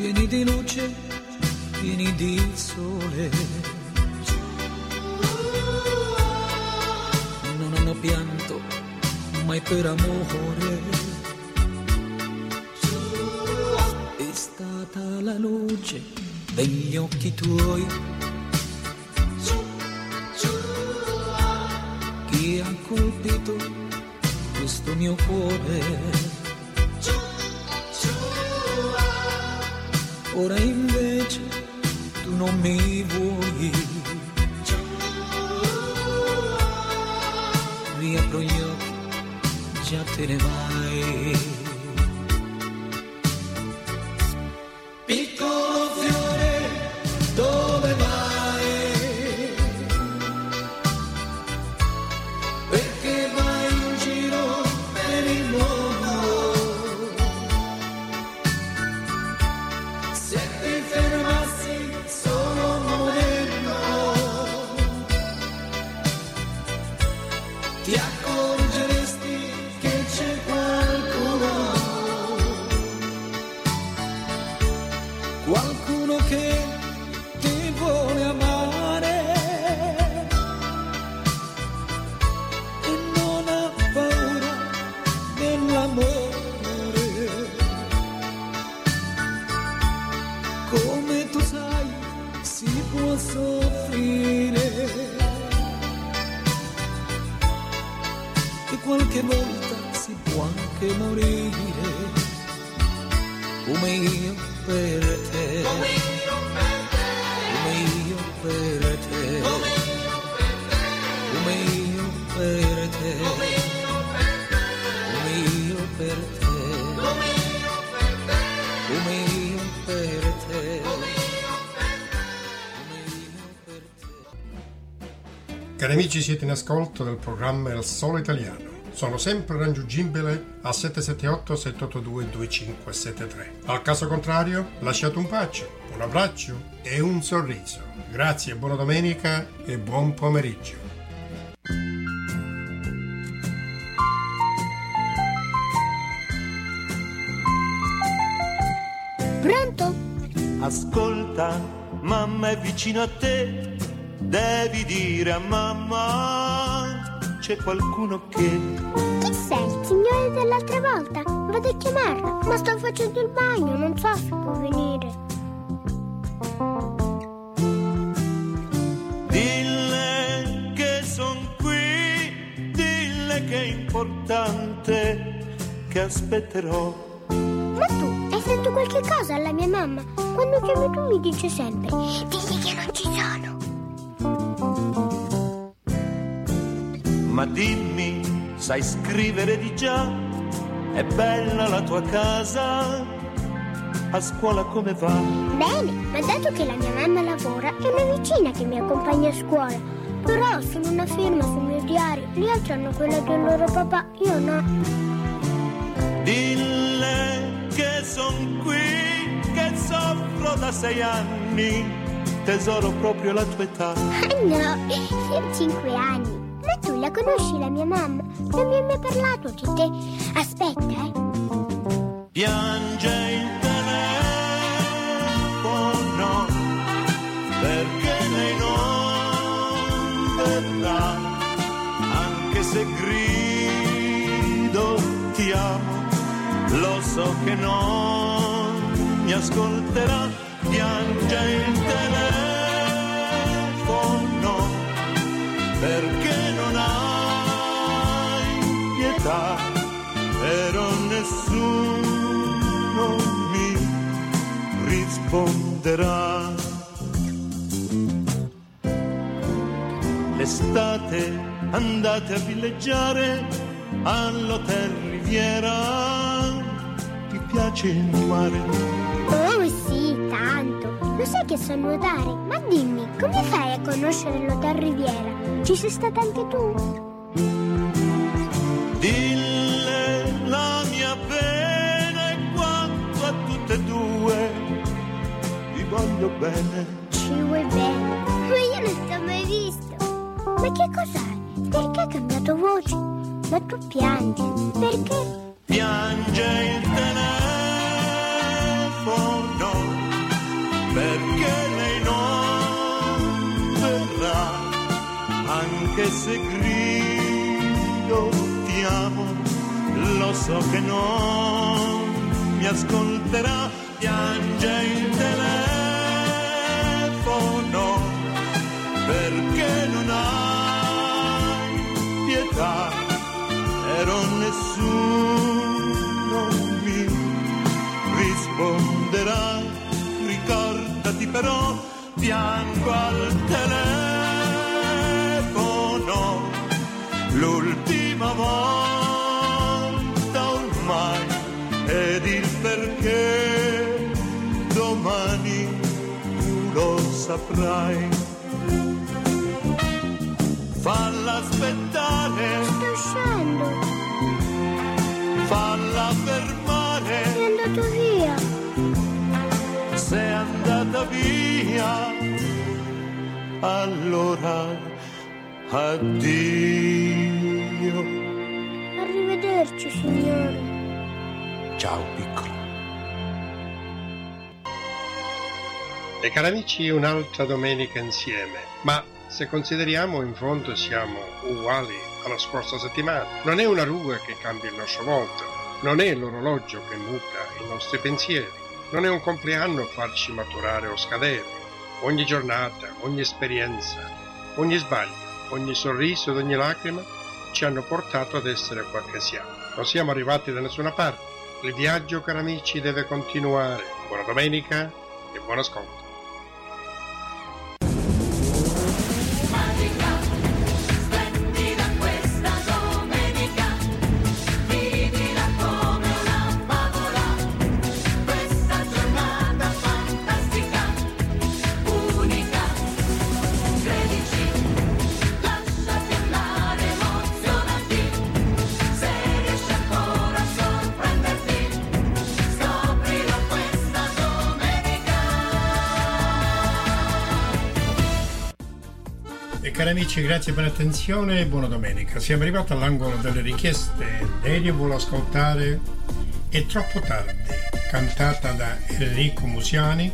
pieni di luce, pieni di sole. Non hanno pianto mai per amore. È stata la luce degli occhi tuoi che ha colpito questo mio cuore. Ora invece tu non mi vuoi. Riapro gli occhi, già te ne vai. Piccolo fiore, dove vai? Perché vai in giro per il mondo? Se ti fermassi solo un momento, ti accorgeresti che c'è qualcuno che ti vuole amare e non ha paura dell'amore. Come tu sai, si può soffrire e qualche volta si può anche morire, come io per te, come io per te, come io per te, come io per te, come io per te, come io per te, come io per te, come io per te. Cari amici, siete in ascolto del programma Il Solo Italiano. Sono sempre raggiungibile al 778-782-2573. Al caso contrario, lasciate un bacio, un abbraccio e un sorriso. Grazie, buona domenica e buon pomeriggio. Pronto? Ascolta, mamma è vicino a te, devi dire a mamma c'è qualcuno che... Chi sei? Il signore dell'altra volta? Vado a chiamarlo, ma sto facendo il bagno, non so se può venire. Dille che son qui, dille che è importante, che aspetterò. Ma tu hai fatto qualche cosa alla mia mamma? Quando chiami tu mi dice sempre, digli che non ci sono. Ma dimmi, sai scrivere di già? È bella la tua casa? A scuola come va? Bene, ma dato che la mia mamma lavora, è una vicina che mi accompagna a scuola. Però sono una firma sul mio diario, gli altri hanno quella del loro papà, io no. Dille che son qui, che soffro da 6 anni, tesoro proprio la tua età. Ah no, io ho 5 anni. Ma tu la conosci la mia mamma? Non mi hai mai parlato di te. Aspetta, Piange il telefono perché lei non verrà, anche se grido ti amo, lo so che non mi ascolterà. Piange il telefono perché non hai pietà, però nessuno mi risponderà. L'estate andate a villeggiare all'Hotel Riviera, ti piace il mare? Oh sì, tanto. Lo sai che so nuotare? Ma dimmi, come fai a conoscere l'Hotel Riviera? Ci sei stata anche tu? Dille la mia pena e quanto a tutte e due vi voglio bene. Ci vuoi bene? Ma io non ti ho mai visto. Ma che cos'hai? Perché hai cambiato voce? Ma tu piangi. Perché? Piange il telefono Anche se grido ti amo, lo so che non mi ascolterà, piange il telefono perché non hai pietà, però nessuno mi risponderà. Ricordati però, piango al telefono, l'ultima volta ormai, ed il perché domani tu lo saprai. Falla aspettare, sto uscendo, falla fermare, è andato via. sei andata via, allora addio. Arrivederci, signore. Ciao piccolo. E cari amici, un'altra domenica insieme, ma se consideriamo in fondo siamo uguali alla scorsa settimana. Non è una ruga che cambia il nostro volto, non è l'orologio che muta i nostri pensieri, non è un compleanno farci maturare o scadere. Ogni giornata, ogni esperienza, ogni sbaglio, ogni sorriso ed ogni lacrima ci hanno portato ad essere quel che siamo. Non siamo arrivati da nessuna parte. Il viaggio, cari amici, deve continuare. Buona domenica e buon ascolto. Cari amici, grazie per l'attenzione e buona domenica. Siamo arrivati all'angolo delle richieste. Elio vuole ascoltare È troppo tardi, cantata da Enrico Musiani,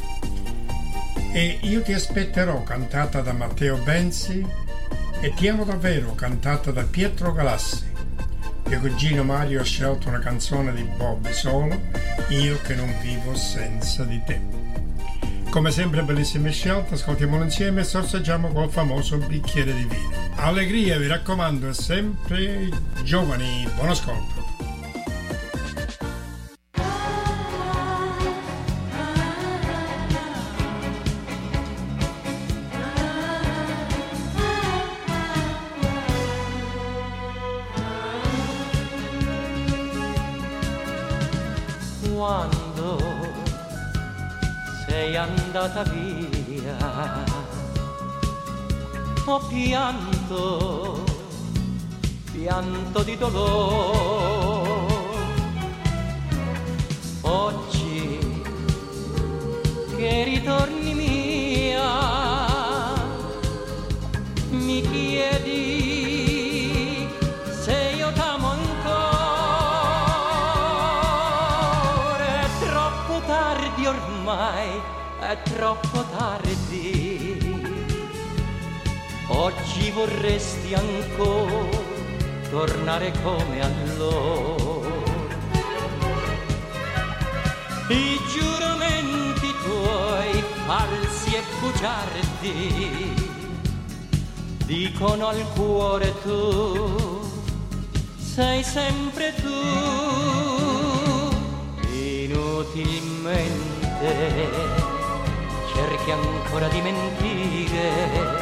e Io ti aspetterò, cantata da Matteo Benzi, e Ti amo davvero, cantata da Pietro Galassi. Mio cugino Mario ha scelto una canzone di Bobby Solo, Io che non vivo senza di te. Come sempre bellissime scelte, ascoltiamolo insieme e sorseggiamo col famoso bicchiere di vino. Allegria, vi raccomando, è sempre giovani. Buon ascolto. Quando sei andata via, ho pianto, pianto di dolore. Oggi che ritorni mia, mi chiedi se io t'amo ancora. È troppo tardi ormai, è troppo tardi. Oggi vorresti ancora tornare come allora. I giuramenti tuoi falsi e bugiardi dicono al cuore tu sei sempre tu. Inutilmente cerchi ancora di mentire.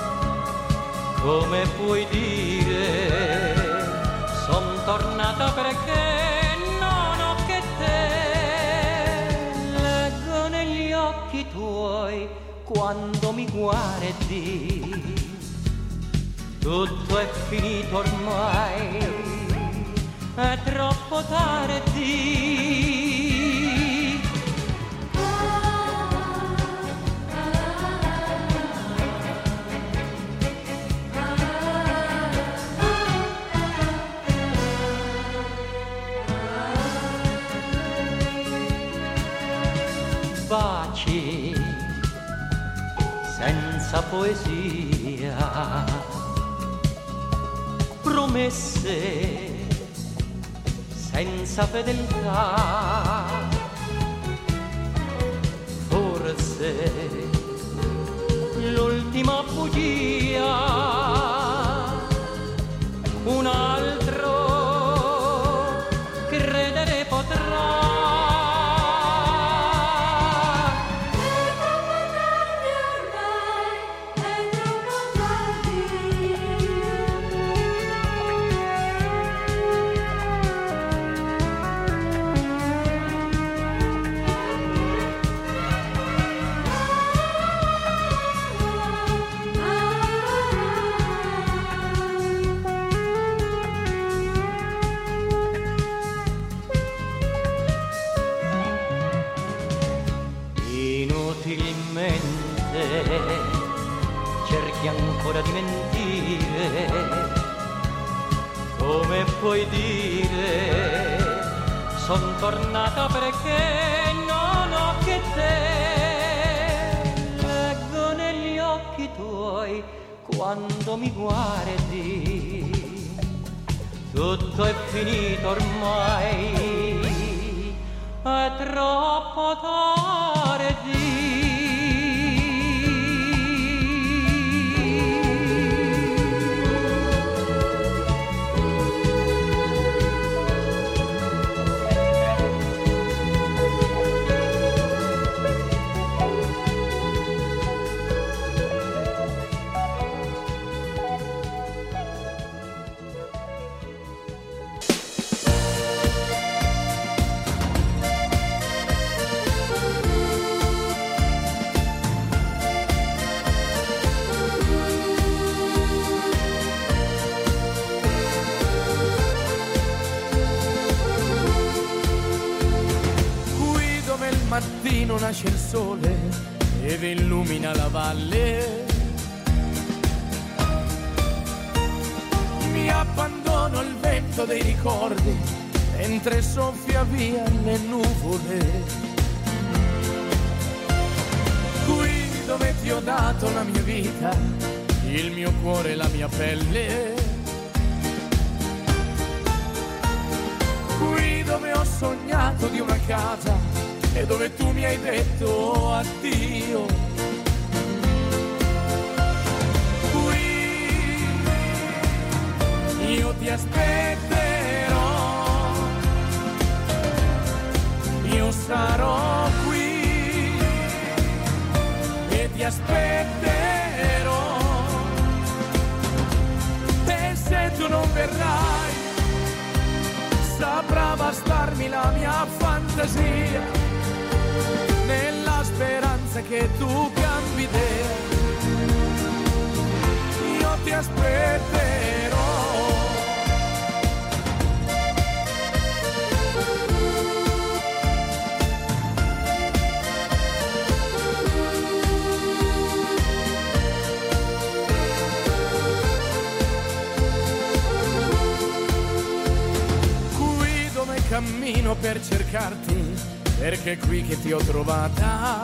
Come puoi dire son tornata perché non ho che te. Leggo negli occhi tuoi quando mi guardi. Tutto è finito ormai, è troppo tardi. Baci senza poesia promesse senza fedeltà, forse l'ultima bugia, un altro credere potrà. Cerchi ancora di mentire, come puoi dire, son tornata perché non ho che te. Leggo negli occhi tuoi quando mi guardi, tutto è finito ormai, è troppo tardi. Mattino nasce il sole ed illumina la valle. Mi abbandono al vento dei ricordi mentre soffia via le nuvole. Qui dove ti ho dato la mia vita, il mio cuore e la mia pelle. Qui dove ho sognato di una casa e dove tu mi hai detto addio. Qui io ti aspetterò, io sarò qui e ti aspetterò. E se tu non verrai, saprà bastarmi la mia fantasia, nella speranza che tu cambi idea. Io ti aspetterò. Qui dove cammino per cercarti, perché è qui che ti ho trovata.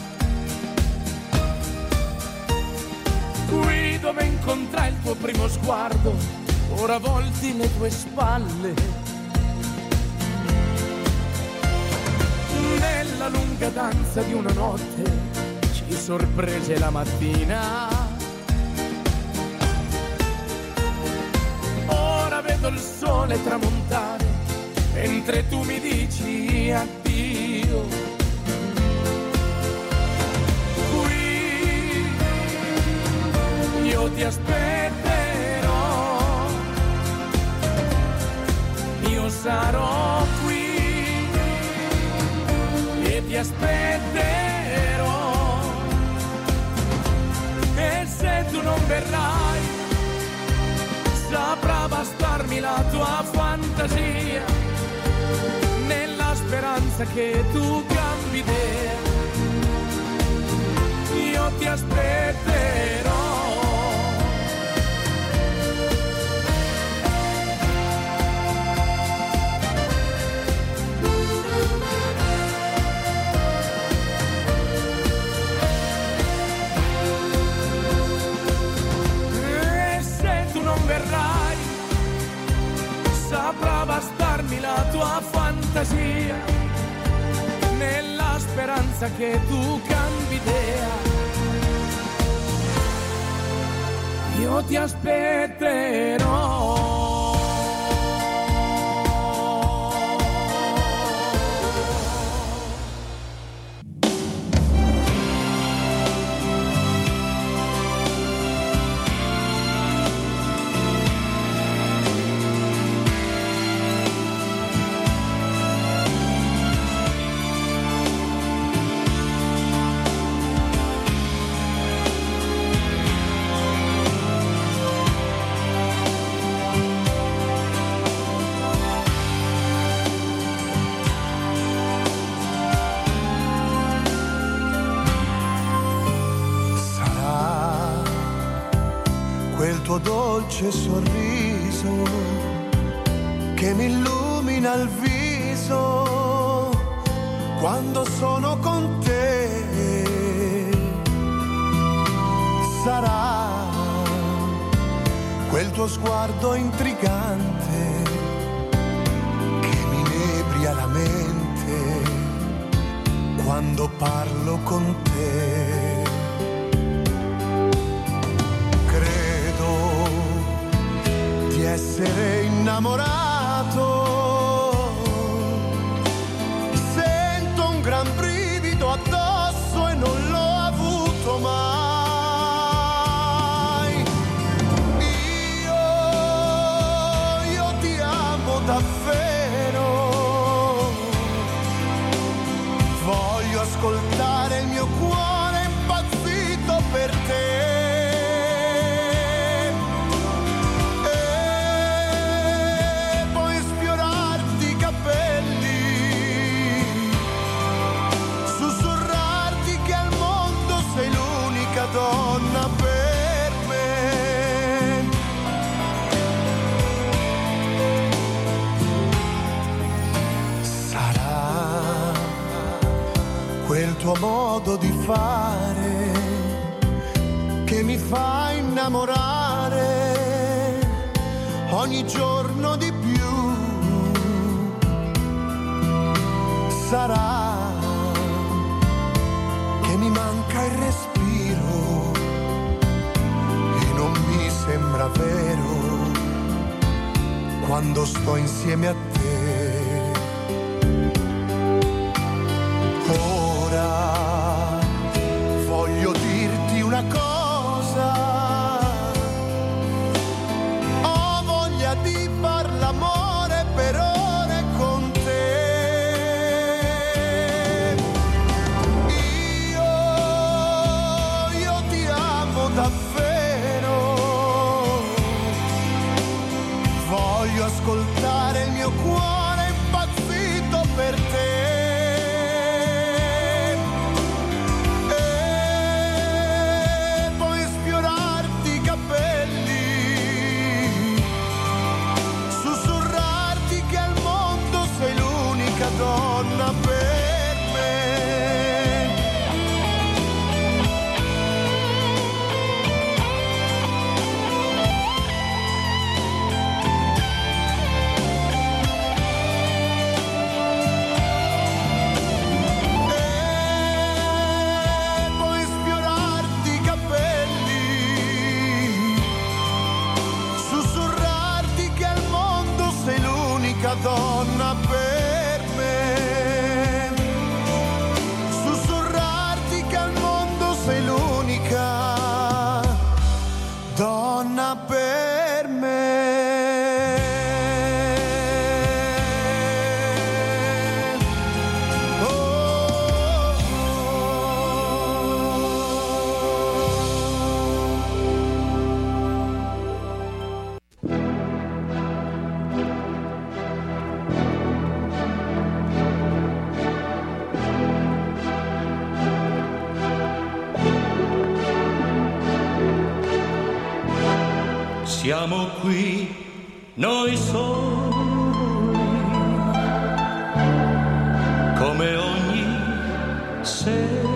Qui dove incontrai il tuo primo sguardo, ora volti le tue spalle. Nella lunga danza di una notte ci sorprese la mattina. Ora vedo il sole tramontare mentre tu mi dici addio. Qui io ti aspetterò, io sarò qui e ti aspetterò. E se tu non verrai, saprà bastarmi la tua fantasia, nella speranza che tu cambi idea. Io ti aspetterò. E se tu non verrai, speranza che tu cambi idea. Io ti aspetterò. Dolce sorriso che mi illumina il viso quando sono con te. Sarà quel tuo sguardo intrigante che mi inebria la mente quando parlo con te. Essere innamorato, sento un gran brivido addosso e non l'ho avuto mai. Io ti amo davvero, voglio ascoltare il mio cuore impazzito per te. Donna per me, sarà quel tuo modo di fare che mi fa innamorare ogni giorno di più. Sarà che mi manca il respiro e non mi sembra vero quando sto insieme a te. Ora voglio dirti una cosa, ho voglia di far l'amore per ore con te. Davvero voglio ascoltare il mio cuore impazzito per te e poi sfiorarti i capelli, sussurrarti che al mondo sei l'unica donna per me. Donna per me, sussurrarti che al mondo sei l'unica donna per me. Siamo qui noi soli, come ogni sera,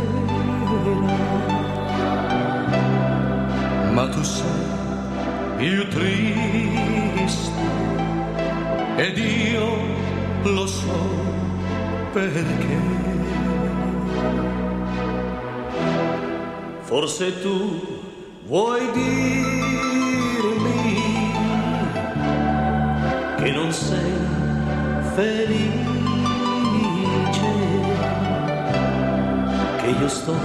ma tu sei più triste ed io lo so perché. Forse tu vuoi dirmi che non sei felice, che io sto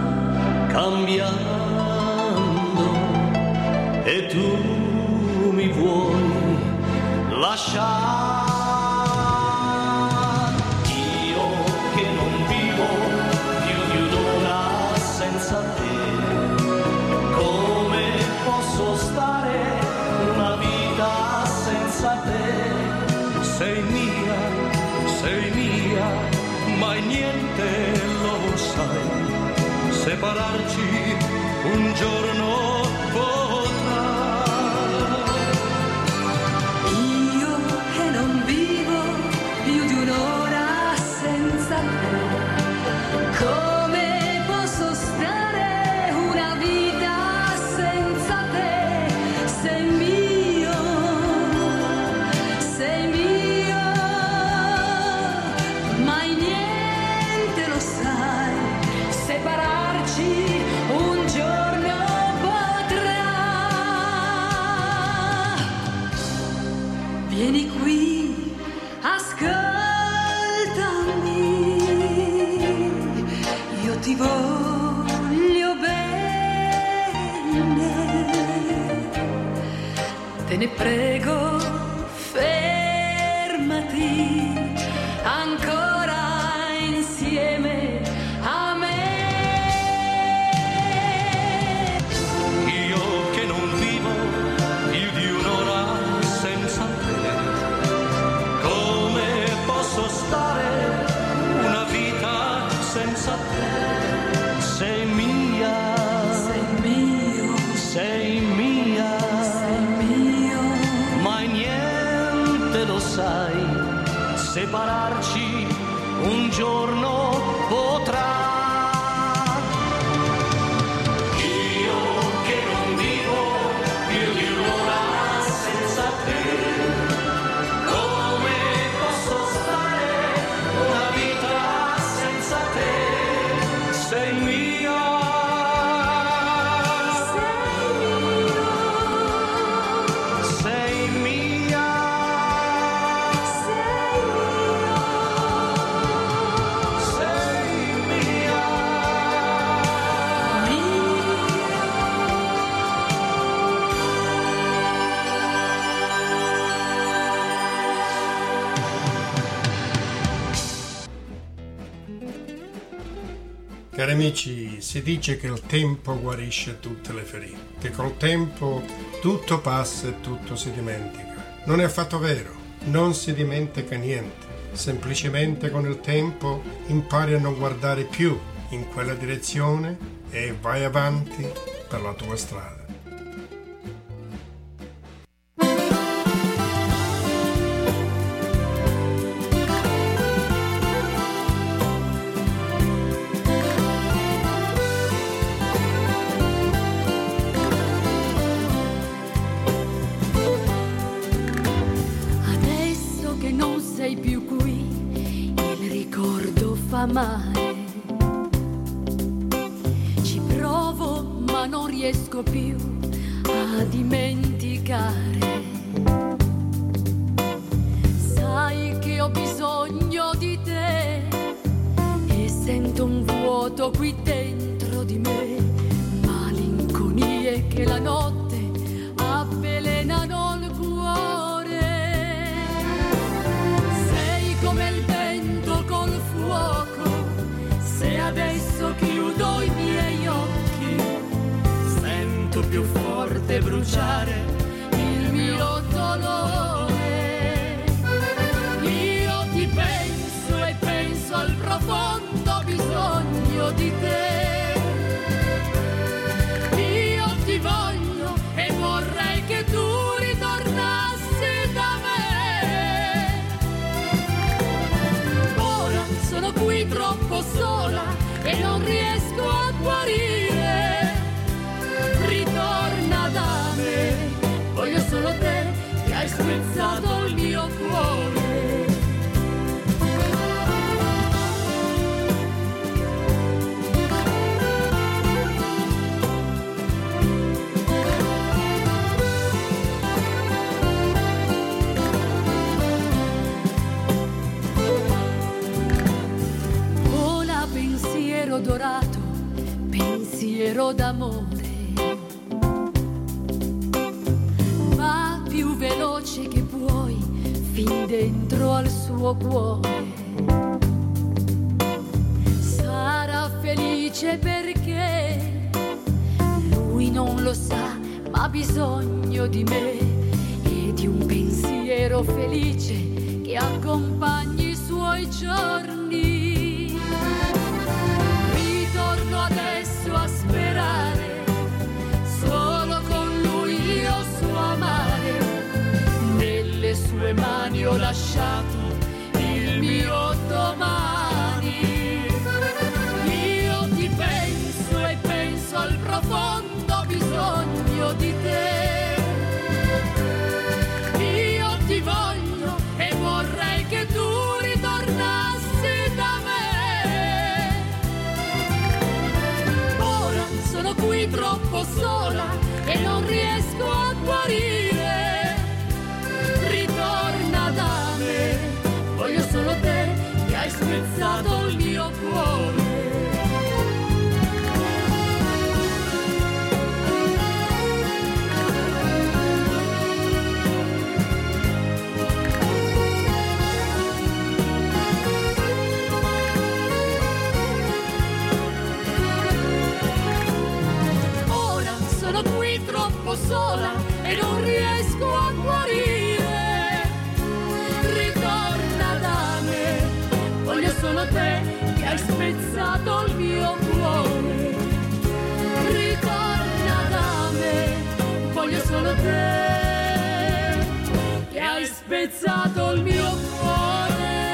cambiando e tu mi vuoi lasciare. Io che non vivo più di un'ora senza te, come posso stare una vita senza te? Sei mia, mai niente lo sai, separarci un giorno potrà. Io che non vivo più di un'ora senza te, come posso stare una vita senza te? Sei mio, mai niente lo sai, separarci un giorno potrà. Vieni qui, ascoltami, io ti voglio bene, te ne prego, fermati ancora insieme a me. Io che non vivo più di un'ora senza te, come posso stare una vita senza te? Sei mia, mai niente lo sai, separarci un giorno potrà. Io che non vivo più di un'ora senza te, come posso stare una vita senza te? Sei mia, Cari amici, si dice che il tempo guarisce tutte le ferite, che col tempo tutto passa e tutto si dimentica. Non è affatto vero, non si dimentica niente, semplicemente con il tempo impari a non guardare più in quella direzione e vai avanti per la tua strada. Male. Ci provo ma non riesco più a dimenticare. Sai che ho bisogno di te e sento un vuoto qui dentro di me, malinconie che la notte avvelenano il cuore. Sei come il vento col fuoco, se adesso chiudo i miei occhi, sento più forte bruciare il mio dolore. Io ti penso e penso al profondo bisogno di te. Io ti voglio e vorrei che tu ritornassi da me. Ora sono qui troppo sola e non riesco a guarire. Ritorna da me, voglio solo te che hai spezzato il mio cuore. pensiero dorato, pensiero d'amore, ma più veloce che puoi, fin dentro al suo cuore. Sarà felice perché lui non lo sa, ma ha bisogno di me e di un pensiero felice che accompagni i suoi giorni. Ritorno adesso a sperare, solo con lui io so amare. Nelle sue mani ho lasciato il mio domani. Io ti penso e penso al profondo bisogno di te. Io ti voglio e vorrei che tu ritornassi da me. Ora sono qui troppo sola e non riesco a guarire. Ritorna da me, voglio solo te che hai spezzato il mio cuore. Troppo sola e non riesco a guarire. Ritorna da me, voglio solo te che hai spezzato il mio cuore. Ritorna da me, voglio solo te che hai spezzato il mio cuore.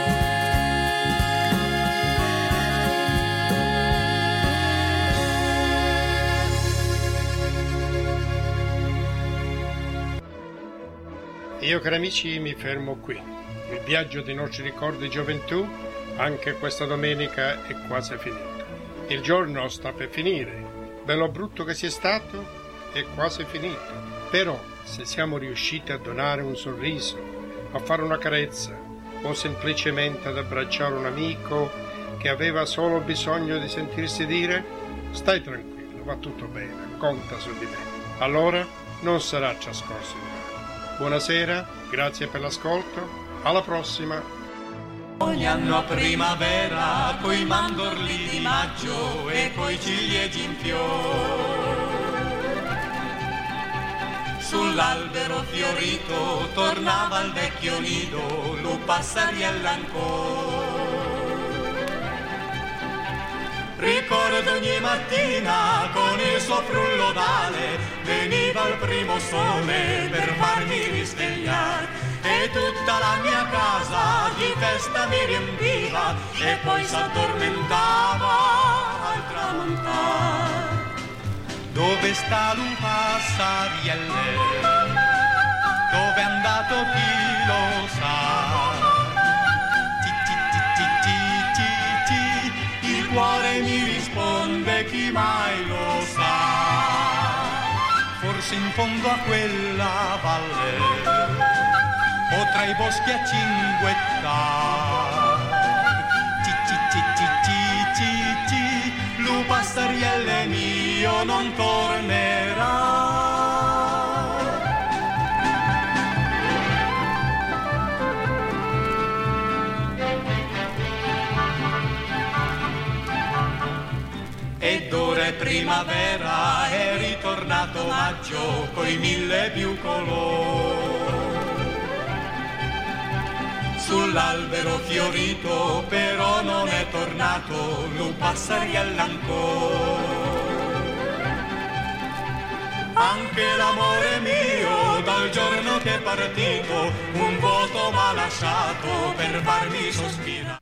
Io, cari amici, mi fermo qui. Il viaggio dei nostri ricordi di gioventù, anche questa domenica, è quasi finito. Il giorno sta per finire. Bello brutto che sia stato, è quasi finito. Però, se siamo riusciti a donare un sorriso, a fare una carezza, o semplicemente ad abbracciare un amico che aveva solo bisogno di sentirsi dire «Stai tranquillo, va tutto bene, conta su di me», allora non sarà trascorso in vano. Buonasera, grazie per l'ascolto, alla prossima. Ogni anno a primavera, coi mandorli di maggio e coi ciliegi in fior, sull'albero fiorito tornava al vecchio nido, lo passariella ancora. Ricordo ogni mattina con il suo frullo d'ale, veniva il primo sole per farmi risvegliare e tutta la mia casa di festa mi riempiva e poi s'addormentava al tramontare. Dove sta lui passarielle? Dove è andato chi lo sa? Il cuore mi risponde chi mai lo sa. Forse in fondo a quella valle o tra i boschi a cinguettare, lu passarielle mio non tornerà. Ed ora è primavera, è ritornato maggio coi 1000 più colori. Sull'albero fiorito però non è tornato lu passariella ancora. Anche l'amore mio dal giorno che è partito un vuoto m'ha lasciato per farmi sospirare.